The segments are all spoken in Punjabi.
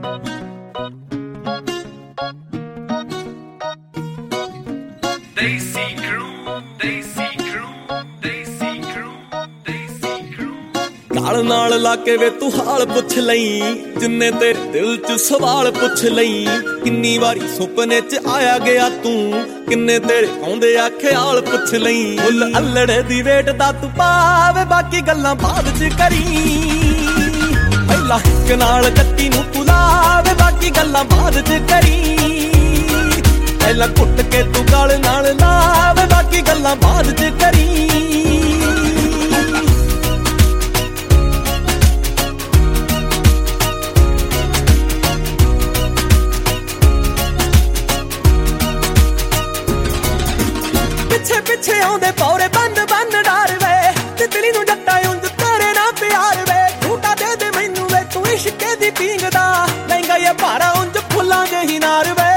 Desi Crew, Desi Crew, Desi Crew, Desi Crew। ਗਾਲ ਨਾਲ ਲਾ ਕੇ ਵੇ ਤੂੰ ਹਾਲ ਪੁੱਛ ਲਈ, ਜਿੰਨੇ ਤੇਰੇ ਦਿਲ 'ਚ ਸਵਾਲ ਪੁੱਛ ਲਈ। ਕਿੰਨੀ ਵਾਰੀ ਸੁਪਨੇ 'ਚ ਆਇਆ ਗਿਆ ਤੂੰ, ਕਿੰਨੇ ਤੇਰੇ ਆਉਂਦੇ ਆ ਖਿਆਲ ਪੁੱਛ ਲਈ। ਫੁੱਲ ਅਲੜੇ ਦੀ ਵੇਟ ਦਾ ਤੂੰ ਪਾਵੇ, ਬਾਕੀ ਗੱਲਾਂ ਬਾਅਦ 'ਚ ਕਰੀ। ਪਹਿਲਾਂ ਇੱਕ ਨਾਲ ਕੱਟੀ ਨੂੰ ਤੂੰ ਲਾਵੇ, ਬਾਕੀ ਗੱਲਾਂ ਬਾਅਦ 'ਚ ਕਰੀ। ਪਹਿਲਾਂ ਕੁੱਟ ਕੇ ਤੂੰ ਗਾਲ ਨਾਲ ਲਾਵੇ, ਬਾਕੀ ਗੱਲਾਂ ਬਾਅਦ 'ਚ ਕਰੀ। ਪਿੱਛੇ ਪਿੱਛੇ ਆਉਂਦੇ ਪੌਰੇ ਬੰਦ ਬੰਦ ਡਰ ਵੇ, ਤਿਤਲੀ ਨੂੰ ਜੱਟਾ ਉਂਝ ਤੇਰੇ ਨਾਲ ਪਿਆਰ ਵੇ। ਝੂਟਾ ਦੇ ਦੇ ਮੈਨੂੰ ਵੇ ਤੂੰ ਇਸ਼ਕੇ ਦੀ ਪੀਂਗ ਦਾ, ਲਹਿੰਗਾ ਇਹ ਭਾਰਾ ਉਂਝ ਫੁੱਲਾਂ ਜਿਹੀ ਨਾਰ ਵੇ।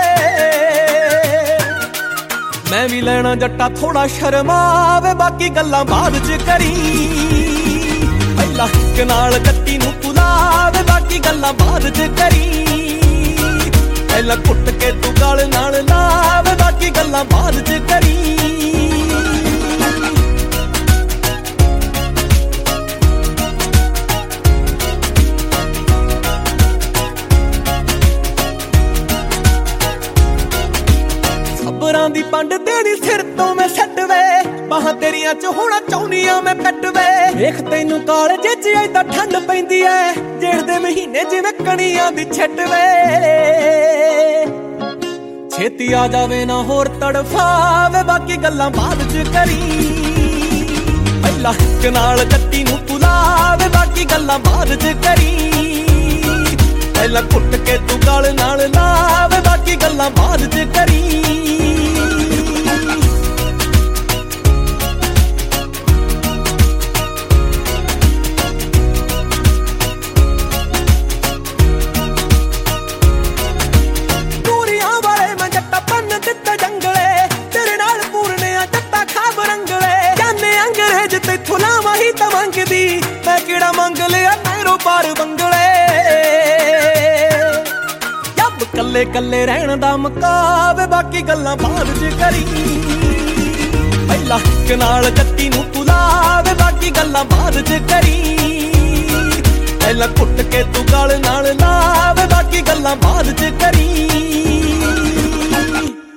ਮੈਂ ਵੀ ਲੈਣਾ ਜੱਟਾ ਥੋੜਾ ਸ਼ਰਮਾਵੇ, ਬਾਕੀ ਗੱਲਾਂ ਬਾਅਦ 'ਚ ਕਰੀ। ਪਹਿਲਾਂ ਇੱਕ ਨਾਲ ਕੱਟੀ ਨੂੰ ਤੂੰ ਲਾਵੇ, ਬਾਕੀ ਗੱਲਾਂ ਬਾਅਦ 'ਚ ਕਰੀ। ਪਹਿਲਾਂ ਕੁੱਟ ਕੇ ਤੂੰ ਗਾਲ ਨਾਲ ਲਾਵੇ, ਬਾਕੀ ਗੱਲਾਂ ਬਾਅਦ 'ਚ ਕਰੀ। ਖਬਰਾਂ ਦੀ ਪੰਡ ਤੇਰੀ ਸਿਰ ਤੋਂ ਮੈਂ ਛੱਡ ਵੇ, ਬਾਹਾਂ ਤੇਰੀਆਂ 'ਚ ਹੋਣਾ ਚਾਹੁੰਦੀਆਂ ਮੈਂ ਕੱਟ ਵੇ। ਵੇਖ ਤੈਨੂੰ ਕਾਲਜੇ 'ਚ ਏਦਾਂ ਠੰਡ ਪੈਂਦੀ ਐ, ਜੇਠ ਦੇ ਮਹੀਨੇ ਜਿਵੇਂ ਕਣੀਆਂ ਦੀ ਛੱਟ ਵੇ। ਛੇਤੀ ਆ ਜਾਵੇ ਨਾ ਹੋਰ ਤੜਫਾਵੇ, ਬਾਕੀ ਗੱਲਾਂ ਬਾਅਦ 'ਚ ਕਰੀ। ਪਹਿਲਾਂ ਇੱਕ ਨਾਲ ਕੱਟੀ ਨੂੰ ਤੂੰ ਲਾਵੇ, ਬਾਕੀ ਗੱਲਾਂ ਬਾਅਦ 'ਚ ਕਰੀ। ਪਹਿਲਾਂ ਕੁੱਟ ਕੇ ਤੂੰ ਗਾਲ ਨਾਲ ਲਾਵੇ, ਬਾਕੀ ਗੱਲਾਂ ਬਾਅਦ 'ਚ ਕਰੀ। ਤਾਂ ਮੰਗਦੀ ਮੈਂ ਕਿਹੜਾ ਮੰਗ ਲਿਆ ਨਹਿਰੋਂ ਪਾਰ ਬੰਗਲੇ। ਜੱਬ ਕੱਲੇ ਕੱਲੇ ਰਹਿਣ ਦਾ ਮੁਕਾਵੇ, ਬਾਕੀ ਗੱਲਾਂ ਬਾਅਦ 'ਚ ਕਰੀ। ਪਹਿਲਾਂ ਇੱਕ ਨਾਲ ਕੱਟੀ ਨੂੰ ਤੂੰ ਲਾਵੇ, ਬਾਕੀ ਗੱਲਾਂ ਬਾਅਦ 'ਚ ਕਰੀ। ਪਹਿਲਾਂ ਕੁੱਟ ਕੇ ਤੂੰ ਗਾਲ ਨਾਲ ਲਾਵੇ, ਬਾਕੀ ਗੱਲਾਂ ਬਾਅਦ 'ਚ ਕਰੀ।